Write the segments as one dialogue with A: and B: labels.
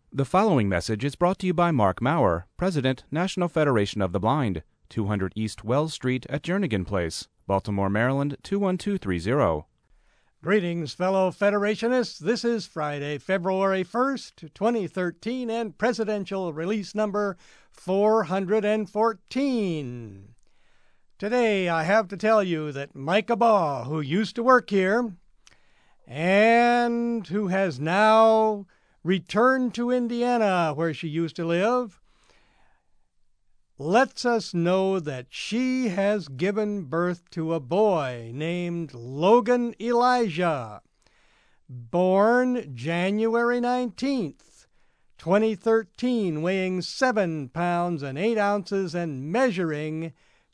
A: The following message is brought to you by Mark Maurer, President, National Federation of the Blind, 200 East Wells Street at Jernigan Place, Baltimore, Maryland, 21230.
B: Greetings, fellow Federationists. This is Friday, February 1st, 2013, and presidential release number 414. Today, I have to tell you that Micah Baugh, who used to work here and who has now returned to Indiana, where she used to live, lets us know that she has given birth to a boy named Logan Elijah, born January 19th, 2013, weighing 7 pounds and 8 ounces and measuring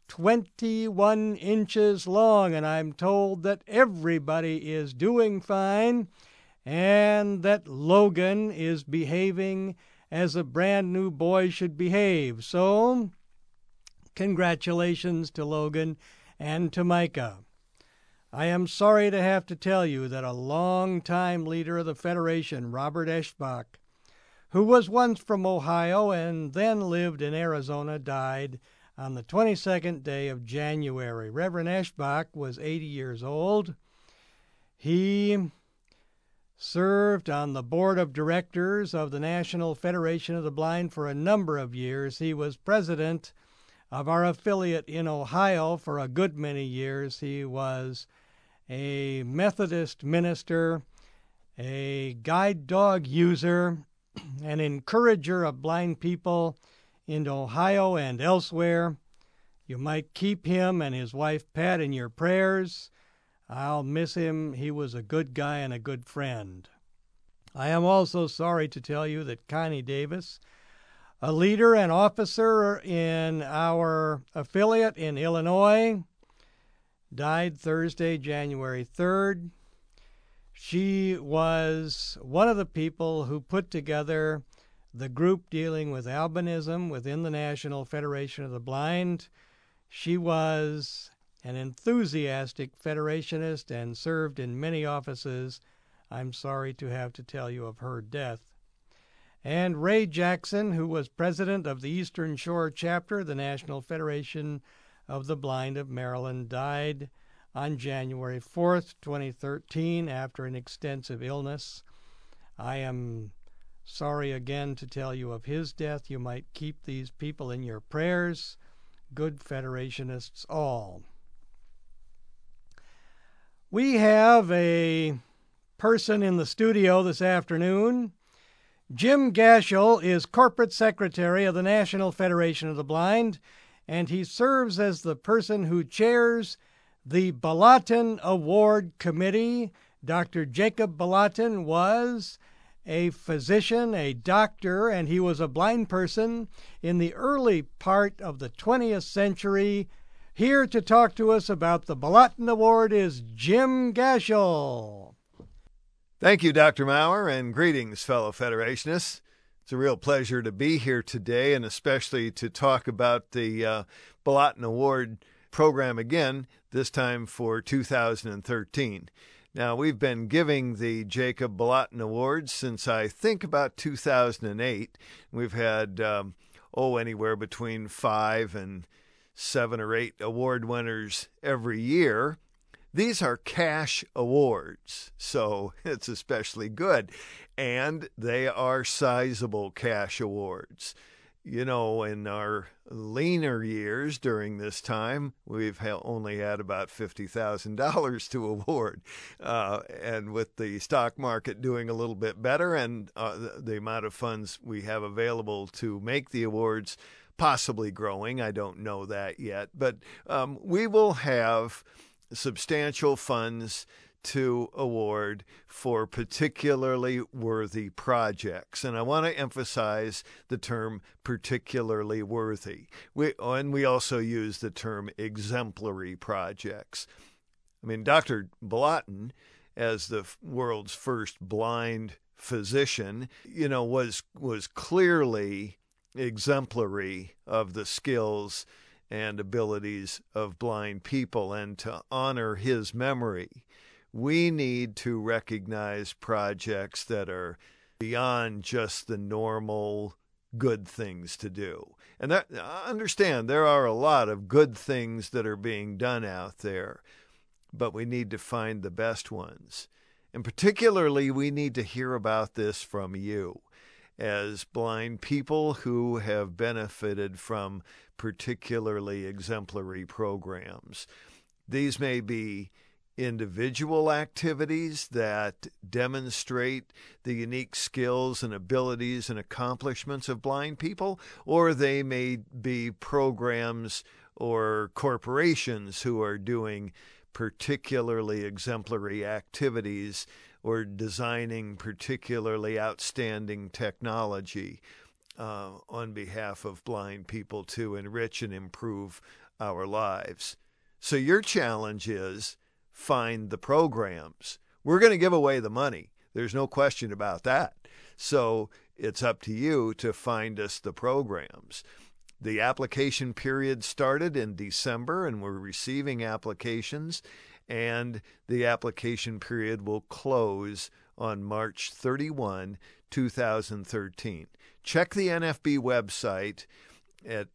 B: 21 inches long. And I'm told that everybody is doing fine and that Logan is behaving as a brand new boy should behave. So, congratulations to Logan and to Micah. I am sorry to have to tell you that a longtime leader of the Federation, Robert Eschbach, who was once from Ohio and then lived in Arizona, died on the 22nd day of January. Reverend Eschbach was 80 years old. He served on the board of directors of the National Federation of the Blind for a number of years. He was president of our affiliate in Ohio for a good many years. He was a Methodist minister, a guide dog user, an encourager of blind people in Ohio and elsewhere. You might keep him and his wife Pat in your prayers. I'll miss him. He was a good guy and a good friend. I am also sorry to tell you that Connie Davis, a leader and officer in our affiliate in Illinois, died Thursday, January 3rd. She was one of the people who put together the group dealing with albinism within the National Federation of the Blind. She was an enthusiastic Federationist and served in many offices. I'm sorry to have to tell you of her death. And Ray Jackson, who was president of the Eastern Shore chapter of the National Federation of the Blind of Maryland, died on January 4th, 2013, after an extensive illness. I am sorry again to tell you of his death. You might keep these people in your prayers. Good Federationists all. We have a person in the studio this afternoon. Jim Gashel is corporate secretary of the National Federation of the Blind, and he serves as the person who chairs the Balatin Award Committee. Dr. Jacob Balatin was a physician, a doctor, and he was a blind person in the early part of the 20th century. Here to talk to us about the Balatin Award is Jim Gashel.
C: Thank you, Dr. Maurer, and greetings, fellow Federationists. It's a real pleasure to be here today, and especially to talk about the Balatin Award program again, this time for 2013. Now, we've been giving the Jacob Balatin Awards since I think about 2008. We've had, anywhere between 5 and 7 or 8 award winners every year. These are cash awards, so it's especially good. And they are sizable cash awards. You know, in our leaner years during this time, we've only had about $50,000 to award. And with the stock market doing a little bit better and the amount of funds we have available to make the awards possibly growing, I don't know that yet, but we will have substantial funds to award for particularly worthy projects. And I want to emphasize the term particularly worthy. We also use the term exemplary projects. I mean, Dr. Balatin, as the world's first blind physician, was clearly exemplary of the skills and abilities of blind people. And to honor his memory, we need to recognize projects that are beyond just the normal good things to do. And that, understand, there are a lot of good things that are being done out there, but we need to find the best ones. And particularly, we need to hear about this from you as blind people who have benefited from particularly exemplary programs. These may be individual activities that demonstrate the unique skills and abilities and accomplishments of blind people, or they may be programs or corporations who are doing particularly exemplary activities or designing particularly outstanding technology on behalf of blind people to enrich and improve our lives. So your challenge is find the programs. We're going to give away the money. There's no question about that. So it's up to you to find us the programs. The application period started in December, and we're receiving applications, and the application period will close on March 31, 2013. Check the NFB website at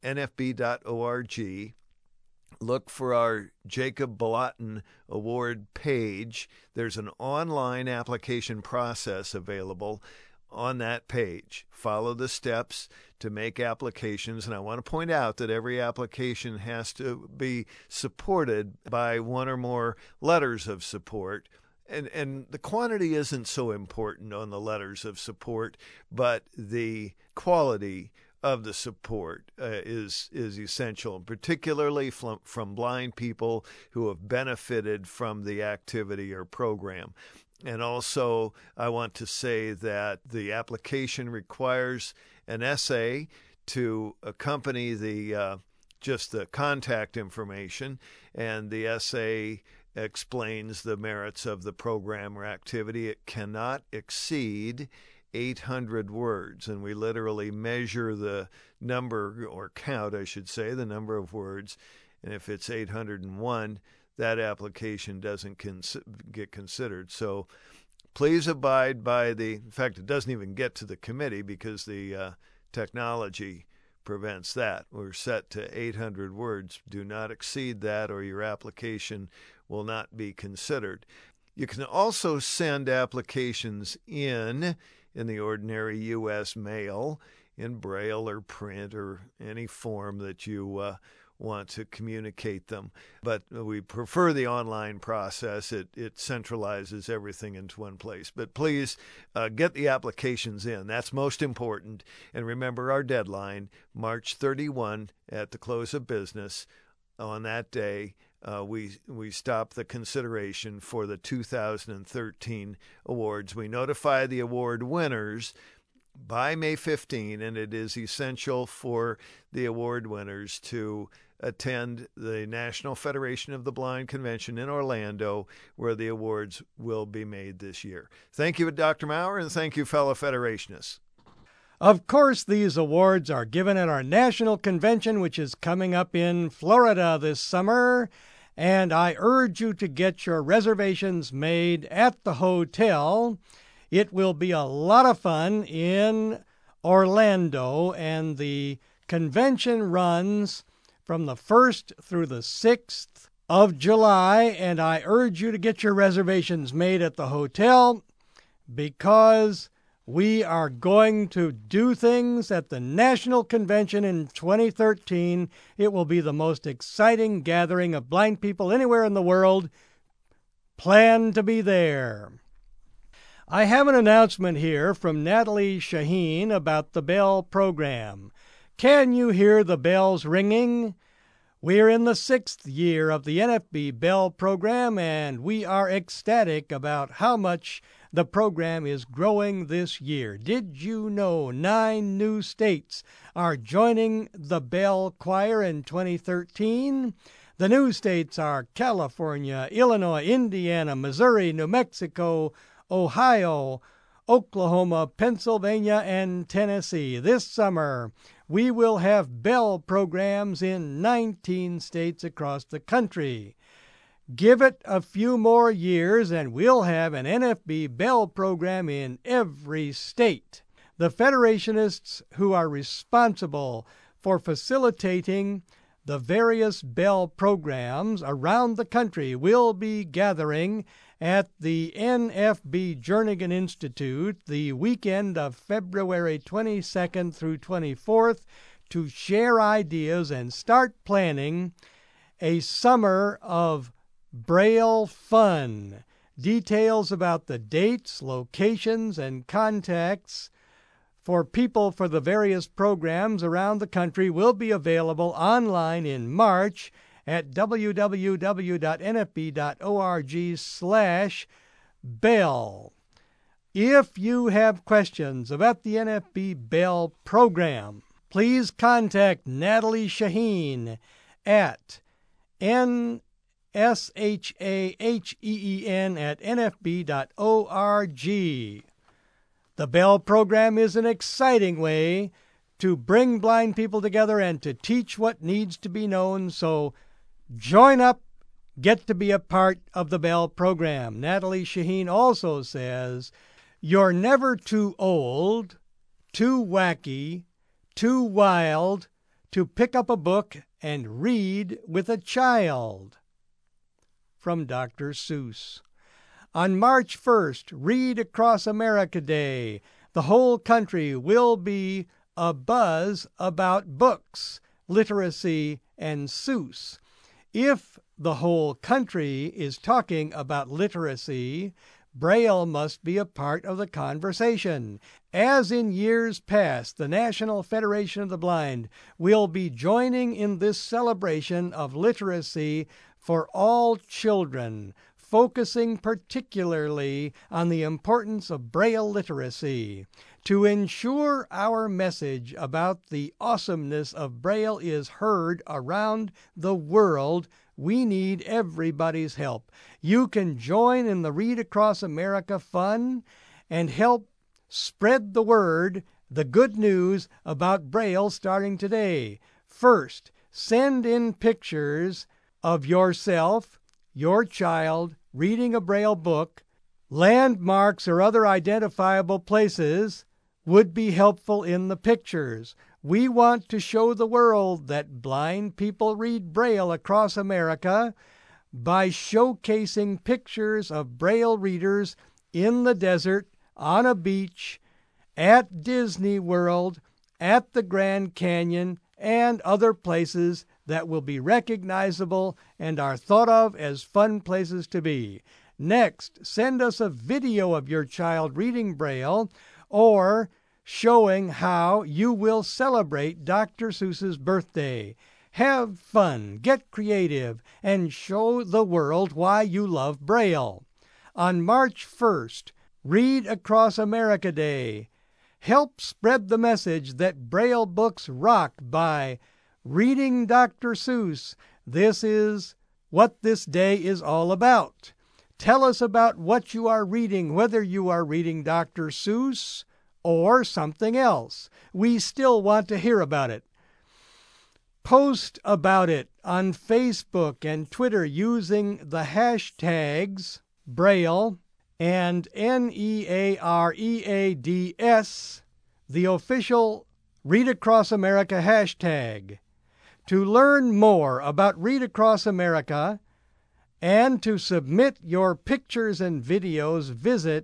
C: nfb.org. Look for our Jacob Balatin Award page. There's an online application process available on that page. Follow the steps to make applications. And I want to point out that every application has to be supported by one or more letters of support. And the quantity isn't so important on the letters of support, but the quality of the support is essential, particularly from blind people who have benefited from the activity or program. And also, I want to say that the application requires an essay to accompany just the contact information, and the essay explains the merits of the program or activity. It cannot exceed 800 words, and we literally measure the number, or count, I should say, the number of words. And if it's 801, that application doesn't get considered. So please abide by in fact, it doesn't even get to the committee because the technology prevents that. We're set to 800 words. Do not exceed that, or your application will not be considered. You can also send applications in the ordinary U.S. mail, in Braille or print or any form that you want to communicate them. But we prefer the online process. It centralizes everything into one place. But please get the applications in. That's most important. And remember our deadline, March 31 at the close of business. On that day, we stop the consideration for the 2013 awards. We notify the award winners by May 15, and it is essential for the award winners to attend the National Federation of the Blind Convention in Orlando, where the awards will be made this year. Thank you, Dr. Maurer, and thank you, fellow Federationists.
B: Of course, these awards are given at our national convention, which is coming up in Florida this summer, and I urge you to get your reservations made at the hotel. It will be a lot of fun in Orlando, and the convention runs from the 1st through the 6th of July, and I urge you to get your reservations made at the hotel because we are going to do things at the National Convention in 2013. It will be the most exciting gathering of blind people anywhere in the world. Plan to be there. I have an announcement here from Natalie Shaheen about the Bell program. Can you hear the bells ringing? We're in the 6th year of the NFB Bell program, and we are ecstatic about how much the program is growing this year. Did you know 9 new states are joining the Bell Choir in 2013? The new states are California, Illinois, Indiana, Missouri, New Mexico, Ohio, Oklahoma, Pennsylvania, and Tennessee. This summer, we will have Bell programs in 19 states across the country. Give it a few more years and we'll have an NFB Bell program in every state. The Federationists who are responsible for facilitating the various Bell programs around the country will be gathering at the NFB Jernigan Institute the weekend of February 22nd through 24th to share ideas and start planning a summer of Braille fun. Details about the dates, locations, and contacts for people for the various programs around the country will be available online in March at www.nfb.org/Bell. If you have questions about the NFB Bell program, please contact Natalie Shaheen at nshaheen@nfb.org. The Bell program is an exciting way to bring blind people together and to teach what needs to be known, so join up, get to be a part of the Bell program. Natalie Shaheen also says, you're never too old, too wacky, too wild to pick up a book and read with a child. From Dr. Seuss. On March 1st, Read Across America Day, the whole country will be abuzz about books, literacy, and Seuss. If the whole country is talking about literacy, Braille must be a part of the conversation. As in years past, the National Federation of the Blind will be joining in this celebration of literacy for all children, focusing particularly on the importance of Braille literacy. To ensure our message about the awesomeness of Braille is heard around the world, we need everybody's help. You can join in the Read Across America fun and help spread the word, the good news about Braille starting today. First, send in pictures of yourself, your child, reading a Braille book. Landmarks or other identifiable places would be helpful in the pictures. We want to show the world that blind people read Braille across America by showcasing pictures of Braille readers in the desert, on a beach, at Disney World, at the Grand Canyon, and other places that will be recognizable and are thought of as fun places to be. Next, send us a video of your child reading Braille or showing how you will celebrate Dr. Seuss's birthday. Have fun, get creative, and show the world why you love Braille. On March 1st, Read Across America Day. Help spread the message that Braille books rock by reading Dr. Seuss. This is what this day is all about. Tell us about what you are reading, whether you are reading Dr. Seuss or something else. We still want to hear about it. Post about it on Facebook and Twitter using the hashtags Braille and NEAREADS, the official Read Across America hashtag. To learn more about Read Across America and to submit your pictures and videos, visit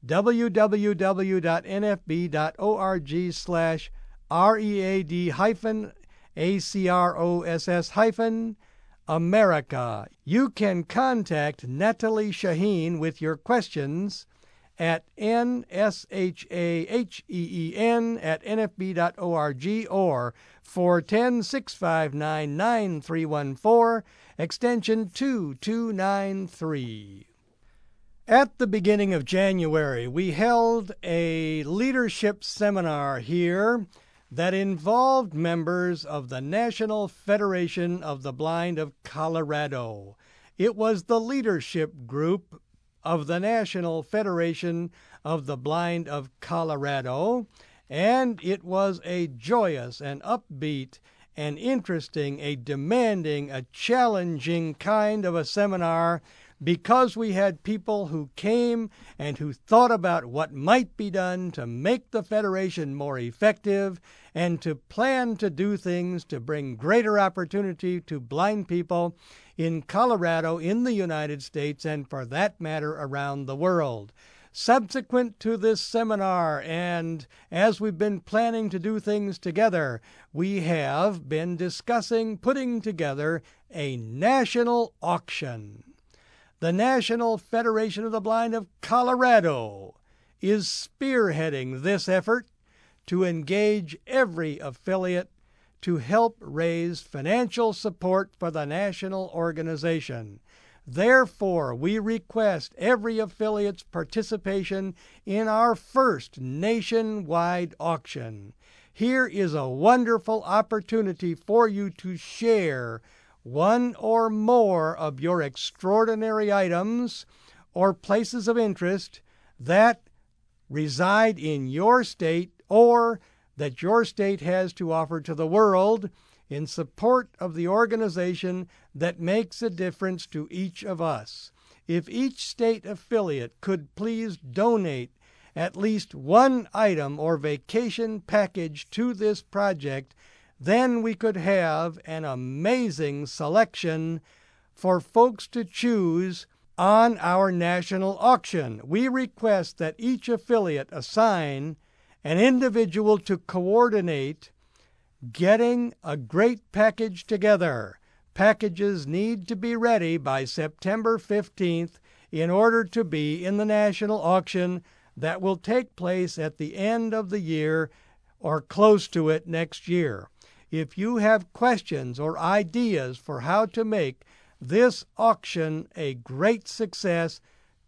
B: www.nfb.org/READ-ACROSS-America. You can contact Natalie Shaheen with your questions at nshaheen@nfb.org or 410-659-9314, extension 2293. At the beginning of January, we held a leadership seminar here that involved members of the National Federation of the Blind of Colorado. It was the leadership group of the National Federation of the Blind of Colorado, and it was a joyous and upbeat an interesting, a demanding, a challenging kind of a seminar, because we had people who came and who thought about what might be done to make the Federation more effective and to plan to do things to bring greater opportunity to blind people in Colorado, in the United States, and for that matter, around the world. Subsequent to this seminar, and as we've been planning to do things together, we have been discussing putting together a national auction. The National Federation of the Blind of Colorado is spearheading this effort to engage every affiliate to help raise financial support for the national organization. Therefore, we request every affiliate's participation in our first nationwide auction. Here is a wonderful opportunity for you to share one or more of your extraordinary items or places of interest that reside in your state or that your state has to offer to the world in support of the organization that makes a difference to each of us. If each state affiliate could please donate at least one item or vacation package to this project, then we could have an amazing selection for folks to choose on our national auction. We request that each affiliate assign an individual to coordinate getting a great package together. Packages need to be ready by September 15th in order to be in the national auction that will take place at the end of the year or close to it next year. If you have questions or ideas for how to make this auction a great success,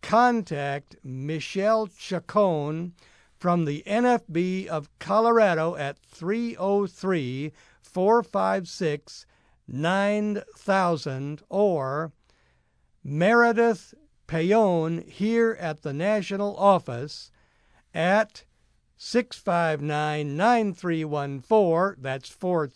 B: contact Michelle Chacon from the NFB of Colorado at 303-456-9000 or Meredith Payon here at the national office at 659-9314, that's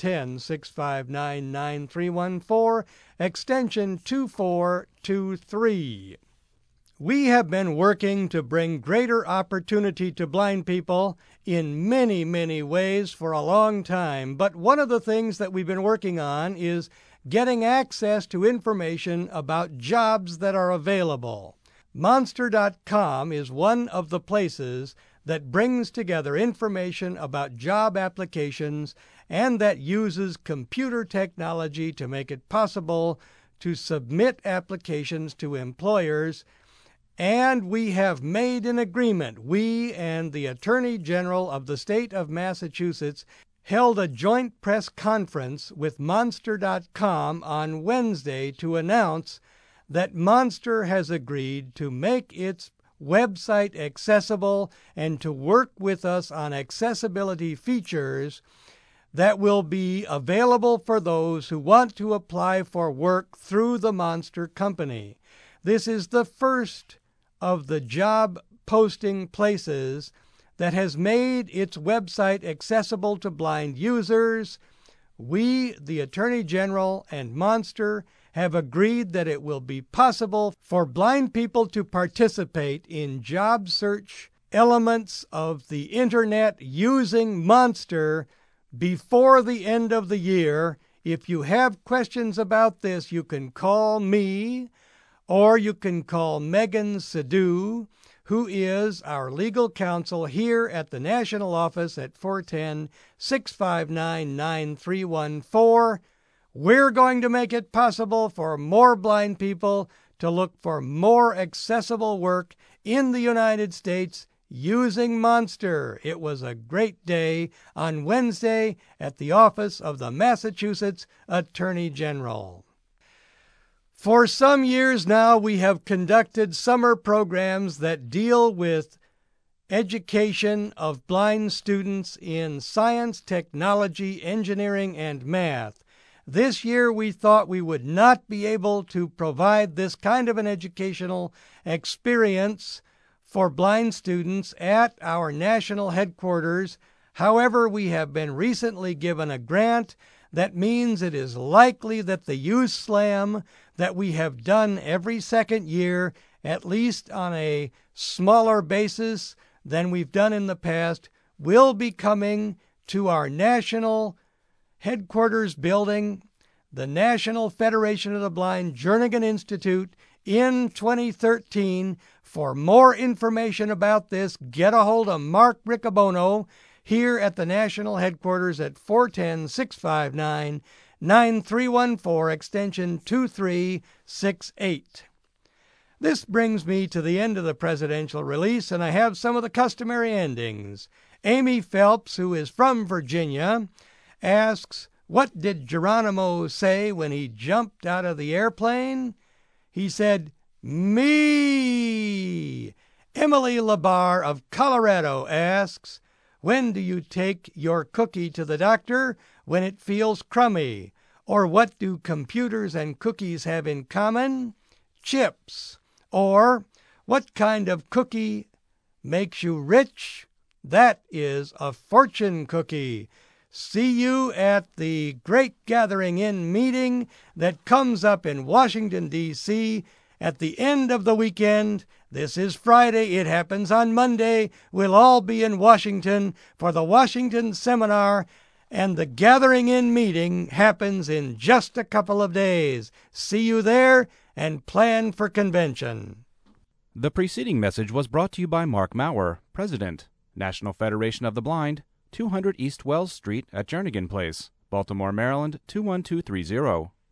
B: 410-659-9314, extension 2423. We have been working to bring greater opportunity to blind people in many, many ways for a long time, but one of the things that we've been working on is getting access to information about jobs that are available. Monster.com is one of the places that brings together information about job applications and that uses computer technology to make it possible to submit applications to employers. And we have made an agreement. We and the Attorney General of the state of Massachusetts held a joint press conference with Monster.com on Wednesday to announce that Monster has agreed to make its website accessible and to work with us on accessibility features that will be available for those who want to apply for work through the Monster Company. This is the first of the job posting places that has made its website accessible to blind users. We, the Attorney General, and Monster have agreed that it will be possible for blind people to participate in job search elements of the Internet using Monster before the end of the year. If you have questions about this, you can call me or you can call Megan Sadu, who is our legal counsel here at the national office at 410-659-9314. We're going to make it possible for more blind people to look for more accessible work in the United States using Monster. It was a great day on Wednesday at the office of the Massachusetts Attorney General. For some years now, we have conducted summer programs that deal with education of blind students in science, technology, engineering, and math. This year, we thought we would not be able to provide this kind of an educational experience for blind students at our national headquarters. However, we have been recently given a grant That means it is likely that the Youth Slam that we have done every second year, at least on a smaller basis than we've done in the past, will be coming to our national headquarters building, the National Federation of the Blind Jernigan Institute, in 2013. For more information about this, get a hold of Mark Riccobono here at the national headquarters at 410-659-9314, extension 2368. This brings me to the end of the presidential release, and I have some of the customary endings. Amy Phelps, who is from Virginia, asks, what did Geronimo say when he jumped out of the airplane? He said, me. Emily Labar of Colorado asks, when do you take your cookie to the doctor? When it feels crummy. Or what do computers and cookies have in common? Chips. Or what kind of cookie makes you rich? That is a fortune cookie. See you at the Great Gathering In meeting that comes up in Washington, D.C. at the end of the weekend. This is Friday. It happens on Monday. We'll all be in Washington for the Washington Seminar, and the Gathering In meeting happens in just a couple of days. See you there, and plan for convention.
A: The preceding message was brought to you by Mark Maurer, President, National Federation of the Blind, 200 East Wells Street at Jernigan Place, Baltimore, Maryland, 21230.